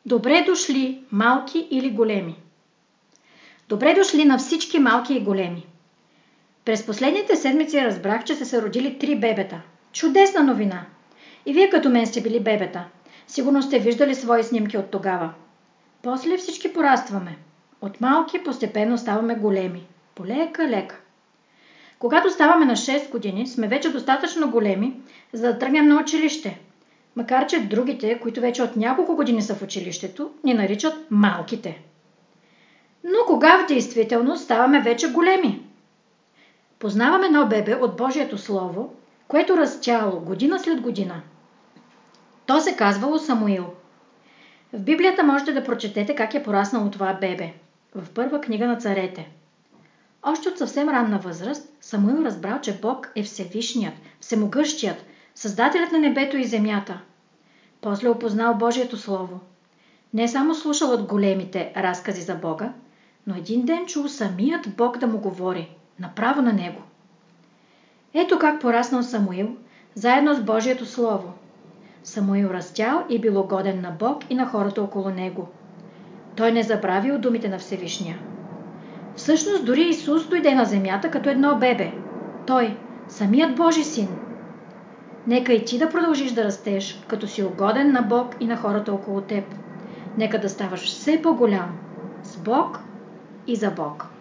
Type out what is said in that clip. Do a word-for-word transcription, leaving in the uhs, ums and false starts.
Добре дошли, малки или големи! Добре дошли на всички малки и големи! През последните седмици разбрах, че са се родили три бебета. Чудесна новина! И вие като мен сте били бебета. Сигурно сте виждали свои снимки от тогава. После всички порастваме. От малки постепенно ставаме големи. Полека-лека. Когато ставаме на шест години, сме вече достатъчно големи, за да тръгнем на училище. Макар че другите, които вече от няколко години са в училището, ни наричат малките. Но кога в действителност ставаме вече големи? Познаваме едно бебе от Божието Слово, което растяло година след година. То се казвало Самуил. В Библията можете да прочетете как е пораснало това бебе. В първа книга на царете. Още от съвсем ранна възраст Самуил разбрал, че Бог е Всевишният, Всемогъщият, Създателят на небето и земята. После опознал Божието Слово. Не само слушал от големите разкази за Бога, но един ден чул самият Бог да му говори, направо на него. Ето как пораснал Самуил, заедно с Божието Слово. Самуил растял и бил угоден на Бог и на хората около него. Той не забравил думите на Всевишния. Всъщност дори Исус дойде на земята като едно бебе. Той, самият Божи син. Нека и ти да продължиш да растеш, като си угоден на Бог и на хората около теб. Нека да ставаш все по-голям, с Бог и за Бог.